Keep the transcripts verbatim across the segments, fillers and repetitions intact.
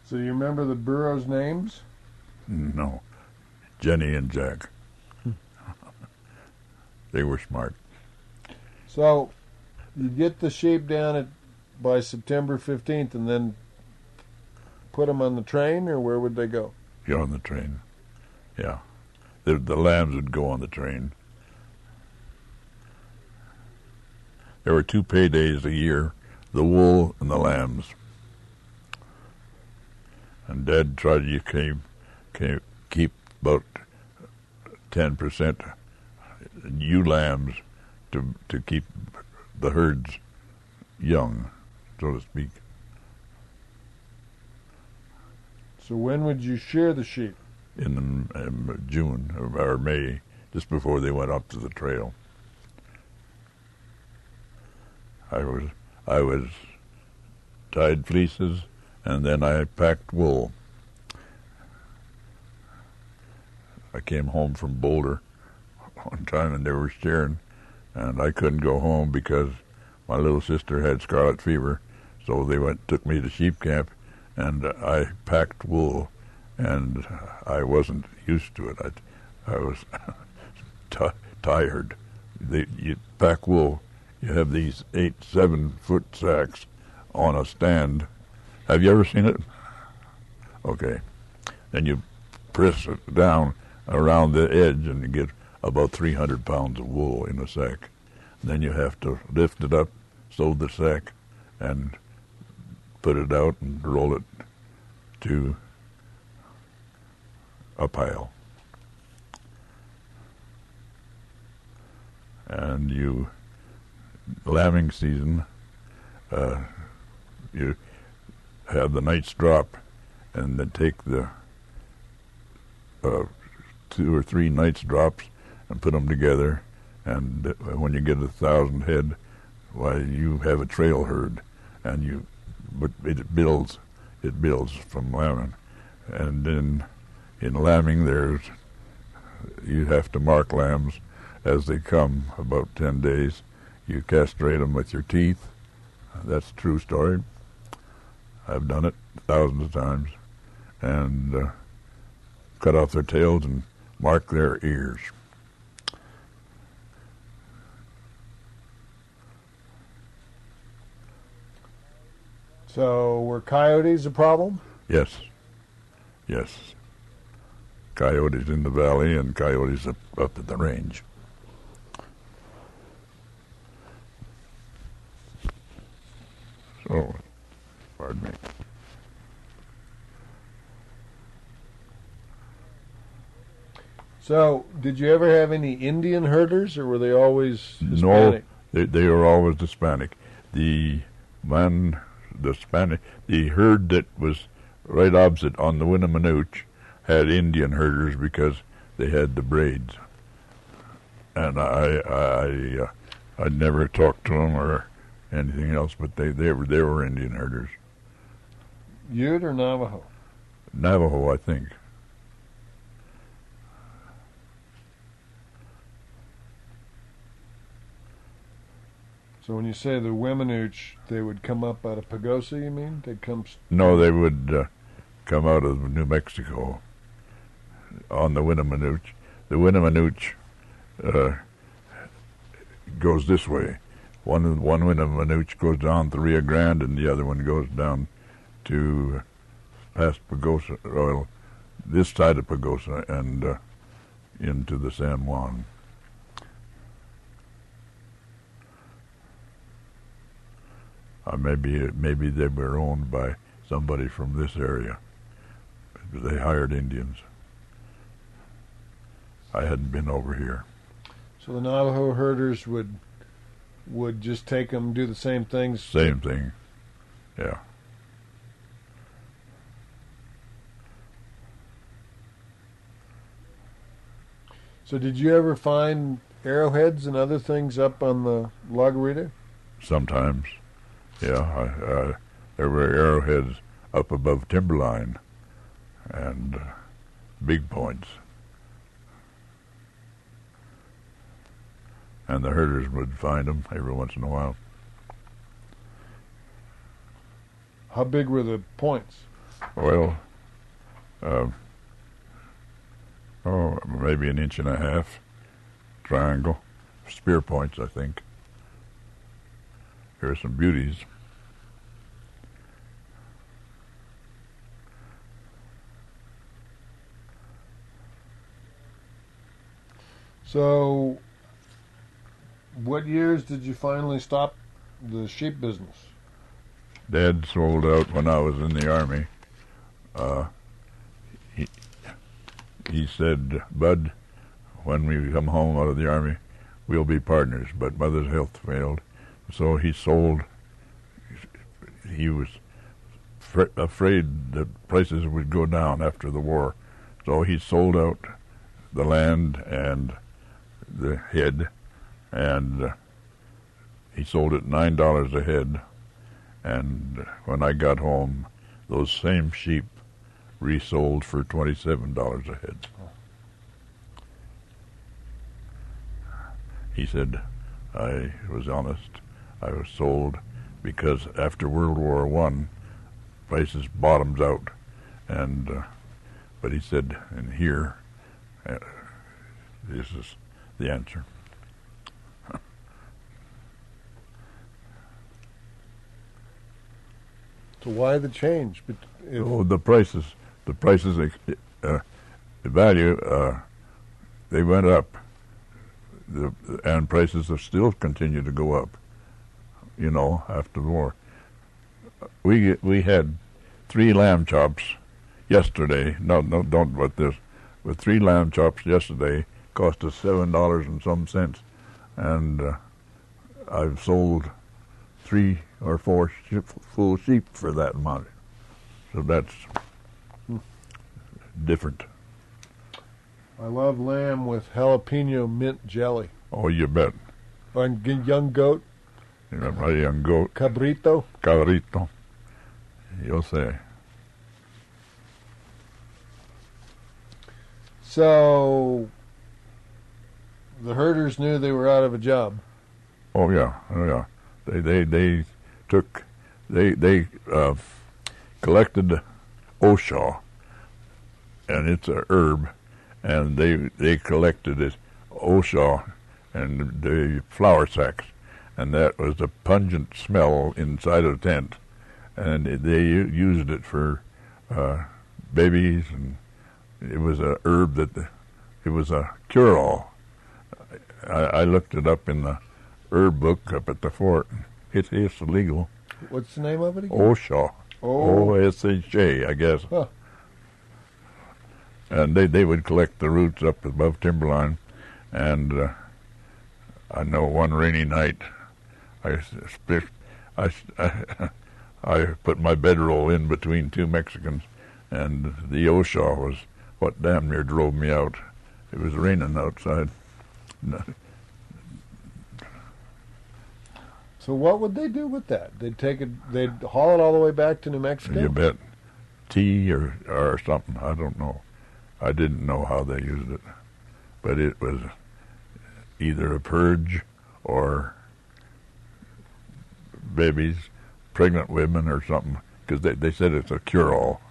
So you remember the burros' names? No. Jenny and Jack. They were smart. So you get the sheep down at by September fifteenth and then put them on the train, or where would they go? You're on the train. Yeah. The, the lambs would go on the train. There were two paydays a year, the wool and the lambs. And Dad tried to keep, keep, keep about ten percent ewe lambs to to keep the herds young, so to speak. So when would you shear the sheep? In, in June or, or May, just before they went up to the trail. I was I was tied fleeces, and then I packed wool. I came home from Boulder one time, and they were shearing, and I couldn't go home because my little sister had scarlet fever, so they went took me to sheep camp, and I packed wool, and I wasn't used to it. I, I was t- tired. They, you pack wool. You have these eight, seven-foot sacks on a stand. Have you ever seen it? Okay. Then you press it down around the edge, and you get about three hundred pounds of wool in a sack. Then you have to lift it up, sew the sack, and put it out and roll it to a pile. And you, lambing season, uh, you have the night's drop, and then take the uh, two or three night's drops and put them together, and when you get a thousand head, why, you have a trail herd, and you, but it builds, it builds from lambing, and then in lambing there's, you have to mark lambs as they come, about ten days. You castrate them with your teeth. That's a true story. I've done it thousands of times, and uh, cut off their tails and mark their ears. So were coyotes a problem? Yes. Yes. Coyotes in the valley and coyotes up, up at the range. So, pardon me. So, did you ever have any Indian herders, or were they always Hispanic? No, they, they were always Hispanic. The man, the Spanish, the herd that was right opposite on the Winnemanooch had Indian herders because they had the braids. And I, I, uh, I never talked to them or anything else, but they, they were, they were Indian herders. Ute or Navajo? Navajo, I think. So when you say the Winnemanooch, they would come up out of Pagosa, you mean? They'd come... St- no, they would uh, come out of New Mexico on the Winnemanooch. The Winnemanooch uh, goes this way. One one Winnemanooch goes down the Rio Grande, and the other one goes down to past Pagosa, or this side of Pagosa, and uh, into the San Juan. Uh, maybe maybe they were owned by somebody from this area. They hired Indians. I hadn't been over here. So the Navajo herders would would just take them, do the same things? Same thing, yeah. So did you ever find arrowheads and other things up on the La Guarita? Sometimes, yeah. I, uh, there were arrowheads up above timberline and uh, big points. And the herders would find them every once in a while. How big were the points? Well, uh, oh, maybe an inch and a half triangle. Spear points, I think. Here are some beauties. So, what years did you finally stop the sheep business? Dad sold out when I was in the Army. Uh, he, he said, Bud, when we come home out of the Army, we'll be partners. But Mother's health failed. So he sold. He was fr- afraid that prices would go down after the war. So he sold out the land and the head, and uh, he sold it nine dollars a head. And when I got home, those same sheep resold for twenty-seven dollars a head. He said, I was honest. I was sold because after World War One, prices bottoms out. And uh, but he said, and here, uh, this is the answer. So why the change? But if Oh, the prices, the prices, uh, the value, uh, they went up, the, and prices have still continued to go up. You know, after the war, we we had three lamb chops yesterday. No, no, don't but this. But three lamb chops yesterday cost us seven dollars and some cents, and uh, I've sold three or four sheep, full sheep for that amount. So that's different. I love lamb with jalapeno mint jelly. Oh, you bet. And g- young goat, You know, my young goat, cabrito. cabrito. You'll say. So the herders knew they were out of a job. Oh yeah, oh yeah. They they they took they they uh, collected oshaw, and it's a herb, and they they collected it oshaw and the flour sacks, and that was a pungent smell inside a tent, and they u- used it for uh, babies, and it was a herb that the, it was a cure-all. I, I looked it up in the herb book up at the fort. It, it's illegal. What's the name of it again? Oshaw. Oh. O S H A, I guess. Huh. And they, they would collect the roots up above timberline. And uh, I know one rainy night, I, split, I, I, I put my bedroll in between two Mexicans, and the Oshaw was what damn near drove me out. It was raining outside. No. So what would they do with that? They'd take it. They'd haul it all the way back to New Mexico. You bet. Tea or or something. I don't know. I didn't know how they used it, but it was either a purge or babies, pregnant women, or something. Because they they said it's a cure-all.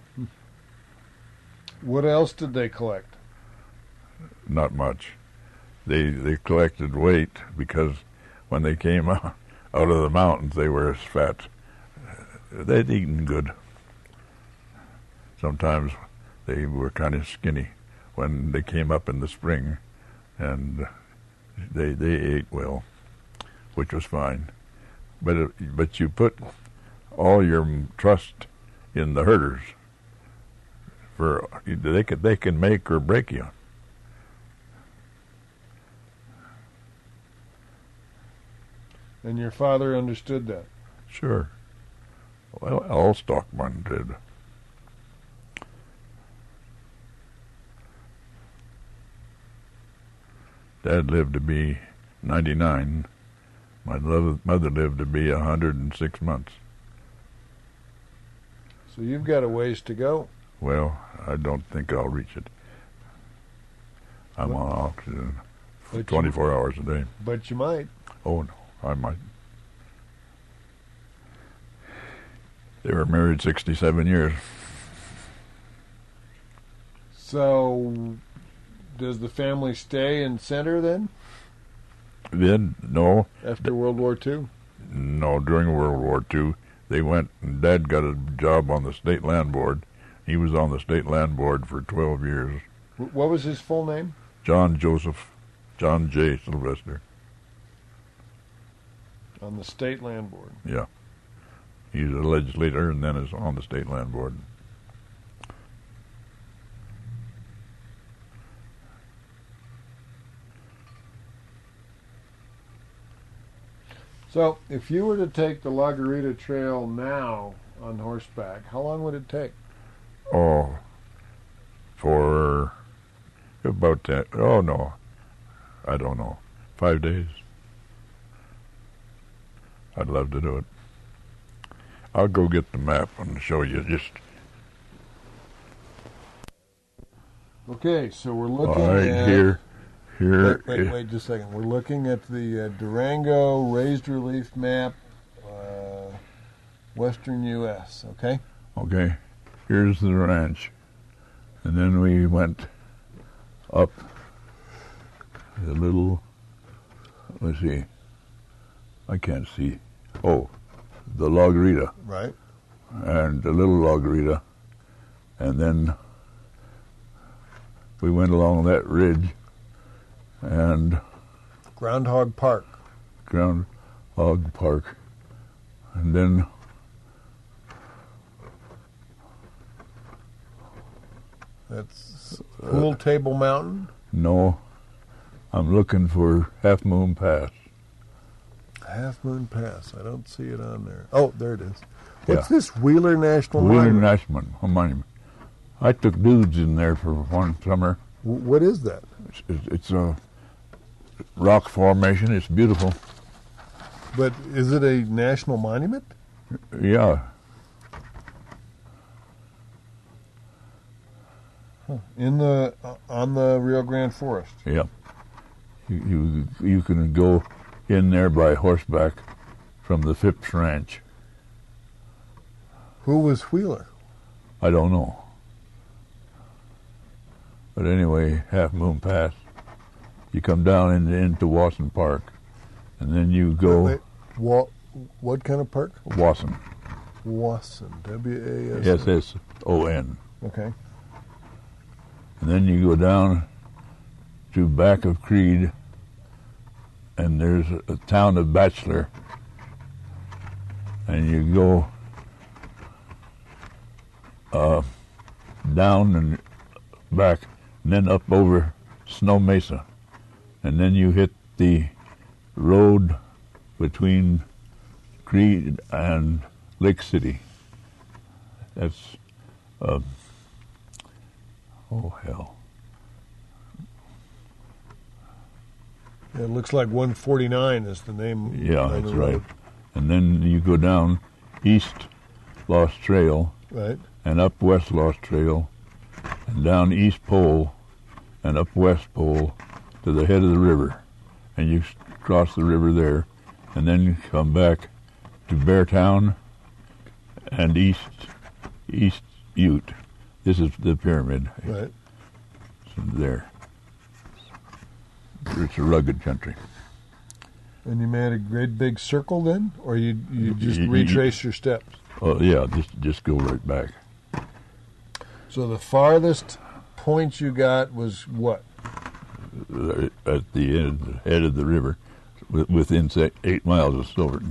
What else did they collect? Not much. They they collected weight because when they came out, out of the mountains, they were as fat. They'd eaten good. Sometimes they were kind of skinny when they came up in the spring, and they they ate well, which was fine. But it, but you put all your trust in the herders. For they can they can make or break you. And your father understood that. Sure. Well, all stockmen did. Dad lived to be ninety-nine. My mother lived to be one hundred six months. So you've got a ways to go. Well, I don't think I'll reach it. I'm on oxygen for But twenty-four hours a day. But you might. Oh, no, I might. They were married sixty-seven years. So, does the family stay in Center then Then, no, after World War Two? no, during World War Two, they went, and Dad got a job on the State Land Board. He was on the State Land Board for twelve years. Wh- What was his full name? John Joseph, John J. Sylvester. On the State Land Board. Yeah. He's a legislator and then is on the State Land Board. So, if you were to take the La Garita Trail now on horseback, how long would it take? Oh, for about that. Oh, no. I don't know. Five days. I'd love to do it. I'll go get the map and show you just. Okay, so we're All looking right, at... here. Here. Wait, wait, is- wait just a second. We're looking at the uh, Durango raised relief map, uh, Western U S, okay? Okay, here's the ranch. And then we went up a little, let's see, I can't see. Oh, the La Garita Right. and the little La Garita. And then we went along that ridge and Groundhog Park. Groundhog Park. And then That's Pool Table Mountain. no, I'm looking for Half Moon Pass. Half Moon Pass. I don't see it on there. Oh, there it is. What's Yeah. this Wheeler National Wheeler Monument? National Monument. I took dudes in there for one summer. W- what is that? It's, it's, it's a rock formation. It's beautiful. But is it a national monument? Yeah, In the uh, on the Rio Grande Forest. yeah. You, you you can go in there by horseback from the Phipps Ranch. Who was Wheeler? I don't know. But anyway, Half Moon Pass. You come down in, into Wasson Park, and then you go Wait, wait. Wa- what kind of park? Wasson. Wasson. W A S. S S O N. Okay. And then you go down to back of Creed, and there's a town of Bachelor. And you go uh, down and back, and then up over Snow Mesa. And then you hit the road between Creed and Lake City. That's, uh, oh hell. It looks like one forty-nine is the name. Yeah, of the that's road. right. And then you go down East Lost Trail Right. and up West Lost Trail and down East Pole and up West Pole to the head of the river. And you s- cross the river there and then you come back to Beartown and East East Ute. This is the pyramid. Right. It's there. It's a rugged country. And you made a great big circle then, or you you just Y- y- retrace your steps? Oh yeah, just just go right back. So the farthest point you got was what? Uh, at the end, head of the river, wi- within say, eight miles of Silverton.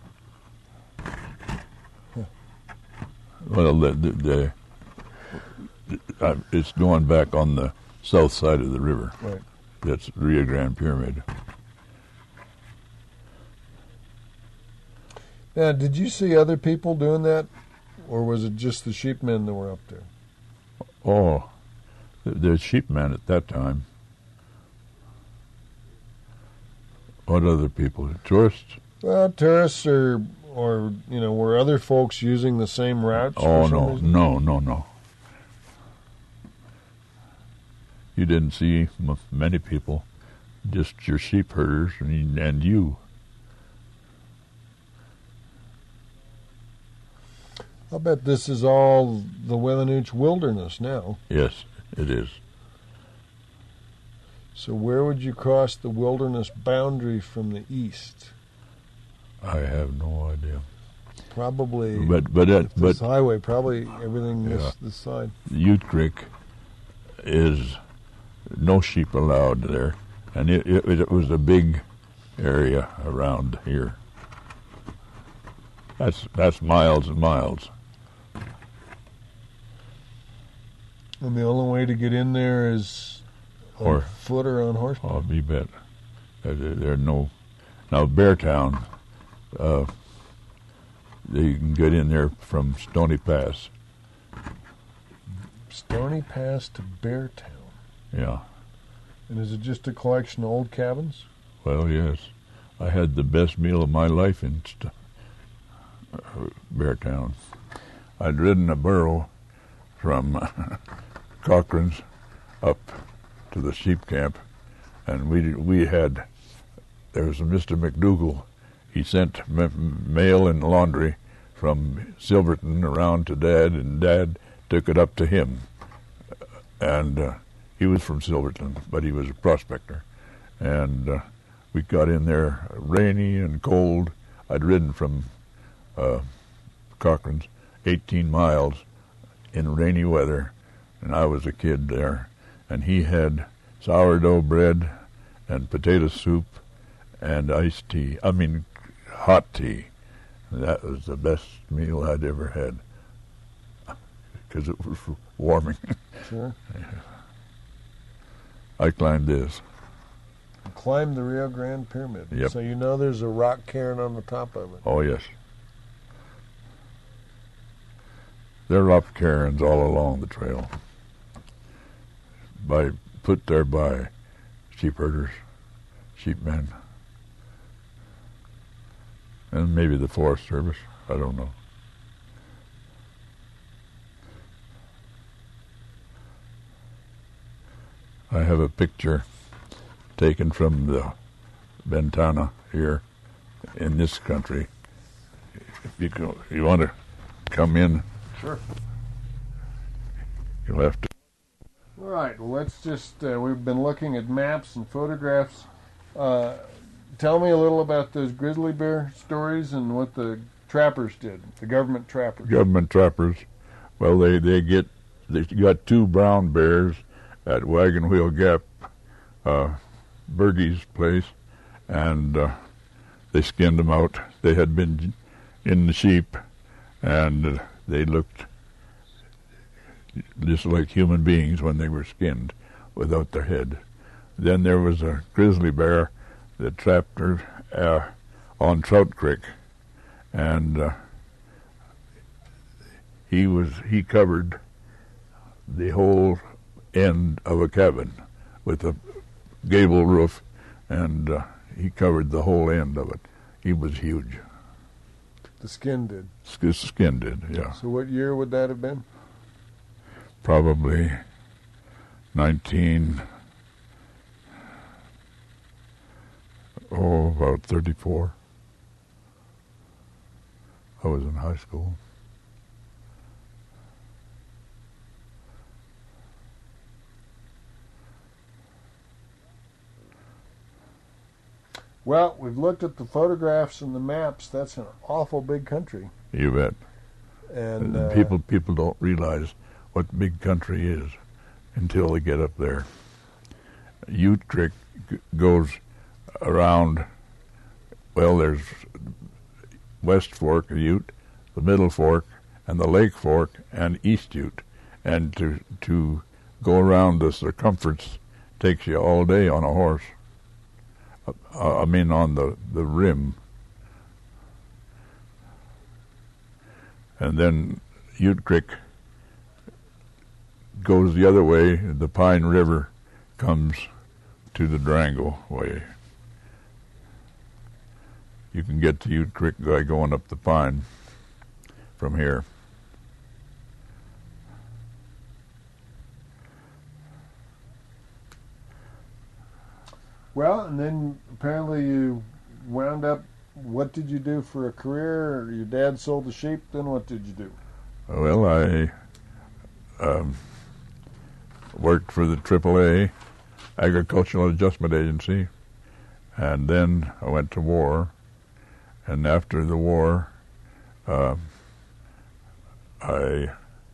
Well, the, the, the uh, it's going back on the south side of the river. Right. That's Rio Grande Pyramid. Now, did you see other people doing that, or was it just the sheepmen that were up there? Oh, th- there's sheepmen at that time. What other people? Tourists? Well, tourists or or you know, were other folks using the same routes? for Oh some no, reason? no, no, no. You didn't see m- many people, just your sheep herders and, and you. I'll bet this is all the Wethanooch wilderness now. Yes, It is. So where would you cross the wilderness boundary from the east? I have no idea. Probably, But but it, but this highway, probably everything Yeah. this, this side. Ute Creek is no sheep allowed there, and it, it, it was a big area around here. That's that's miles and miles. And the only way to get in there is on Or- foot or on horseback. Oh, you bet. Uh, There, there are no now Beartown. Uh, you can get in there from Stony Pass. Stony Pass to Beartown. Yeah. And is it just a collection of old cabins? Well, yes. I had the best meal of my life in St- uh, Beartown. I'd ridden a burro from Cochrane's up to the sheep camp, and we we had, there was a Mister McDougall. He sent m- mail and laundry from Silverton around to Dad, and Dad took it up to him. And uh, he was from Silverton, but he was a prospector. And uh, we got in there rainy and cold. I'd ridden from uh, Cochrane's eighteen miles in rainy weather, and I was a kid there. And he had sourdough bread and potato soup and iced tea. I mean, hot tea. That was the best meal I'd ever had because it was warming. Sure. I climbed this. Climb the Rio Grande Pyramid. Yep. So you know there's a rock cairn on the top of it. Oh, yes. There are rock cairns all along the trail, by put there by sheep herders, sheepmen, and maybe the Forest Service. I don't know. I have a picture taken from the Ventana here in this country. If you, go, you want to come in, Sure. you'll have to. All right. Well, let's just, uh, we've been looking at maps and photographs. Uh, tell me a little about those grizzly bear stories and what the trappers did, the government trappers. Government trappers, well, they, they get, they got two brown bears at Wagon Wheel Gap, uh, Bergie's place, and uh, they skinned them out. They had been in the sheep, and uh, they looked just like human beings when they were skinned without their head. Then there was a grizzly bear that trapped her uh, on Trout Creek, and uh, he was he covered the whole end of a cabin with a gable roof, and uh, he covered the whole end of it. He was huge. The skin did. Sk- Skin did, yeah. So what year would that have been? Probably nineteen, oh, about thirty-four. I was in high school. Well, we've looked at the photographs and the maps. That's an awful big country. You bet. And uh, people people don't realize what big country is until they get up there. Ute Creek g- goes around, well, there's West Fork of Ute, the Middle Fork, and the Lake Fork, and East Ute. And to to go around the circumference takes you all day on a horse. Uh, I mean on the, the rim. And then Ute Creek goes the other way. The Pine River comes to the Durango way. You can get to Ute Creek by going up the Pine from here. well, and then apparently you wound up. What did you do for a career? Your dad sold the sheep. Then what did you do? Well, I um, worked for the triple A, Agricultural Adjustment Agency, and then I went to war. And after the war, uh, I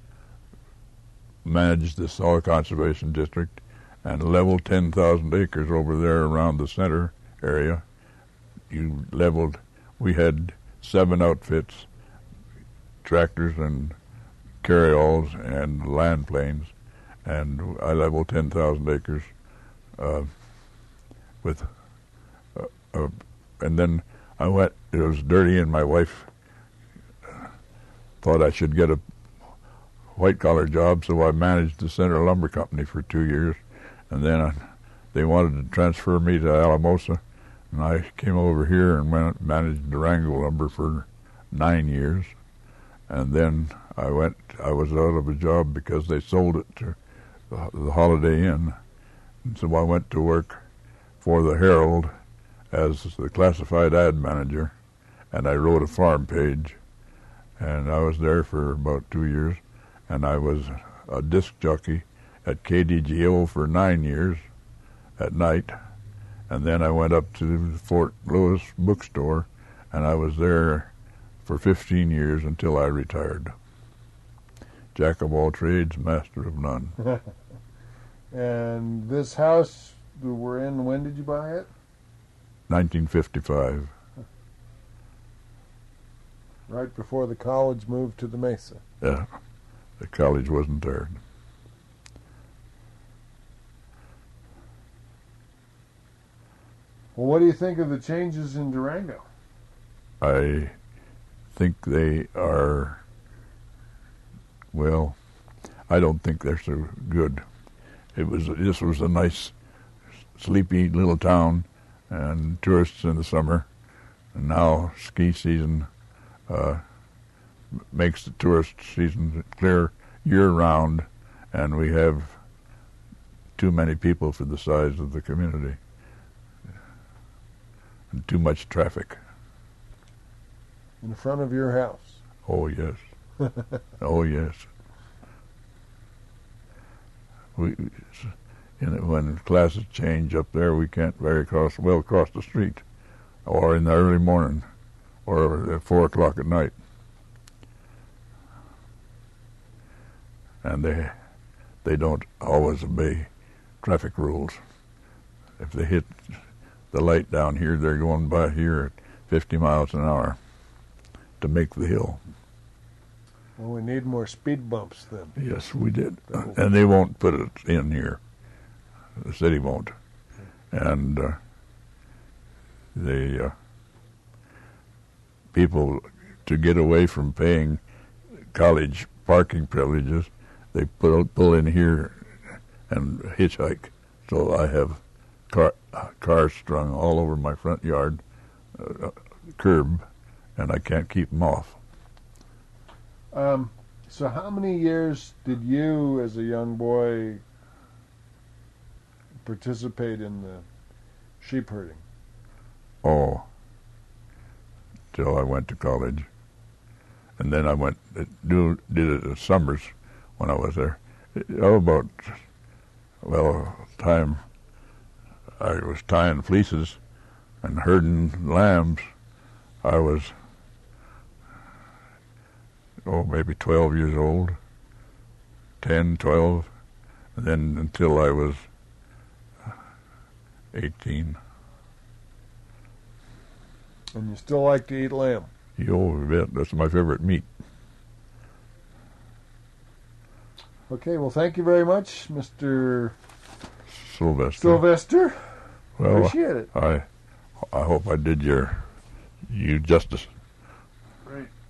managed the Soil Conservation District and leveled ten thousand acres over there around the center area. You leveled, we had seven outfits, tractors and carryalls and land planes, and I leveled ten thousand acres uh, with, uh, uh, and then I went, it was dirty, and my wife thought I should get a white-collar job, so I managed the Center Lumber Company for two years, and then I, they wanted to transfer me to Alamosa, and I came over here and went, managed Durango Lumber for nine years, and then I went, I was out of a job because they sold it to the, the Holiday Inn, and so I went to work for the Herald as the classified ad manager, and I wrote a farm page, and I was there for about two years, and I was a disc jockey at K D G O for nine years at night, and then I went up to the Fort Lewis bookstore, and I was there for fifteen years until I retired. Jack of all trades, master of none. And this house that we're in, when did you buy it? nineteen fifty-five. Right before the college moved to the Mesa. Yeah, the college wasn't there. Well, what do you think of the changes in Durango? I think they are, well, I don't think they're so good. It was, this was a nice, sleepy little town, and tourists in the summer, and now ski season uh, makes the tourist season clear year-round, and we have too many people for the size of the community, and too much traffic. In front of your house? Oh, yes. Oh, yes. We, in, when classes change up there, we can't very cross, well cross the street, or in the early morning, or at four o'clock at night. And they they don't always obey traffic rules. If they hit the light down here, they're going by here at fifty miles an hour to make the hill. Well, we need more speed bumps then. Yes, we did. And they won't put it in here. The city won't. And uh, the uh, people, to get away from paying college parking privileges, they pull, pull in here and hitchhike. So I have car, uh, cars strung all over my front yard, uh, curb, and I can't keep them off. Um, so how many years did you, as a young boy, participate in the sheep herding? Oh, till I went to college. And then I went, do, did it in summers when I was there. Oh, about, well, time I was tying fleeces and herding lambs, I was, oh, maybe twelve years old, ten, twelve, and then until I was eighteen. And you still like to eat lamb? You bet. That's my favorite meat. Okay, well, thank you very much, Mister Sylvester. Sylvester. Well, appreciate it. I, I hope I did your, you justice. Great.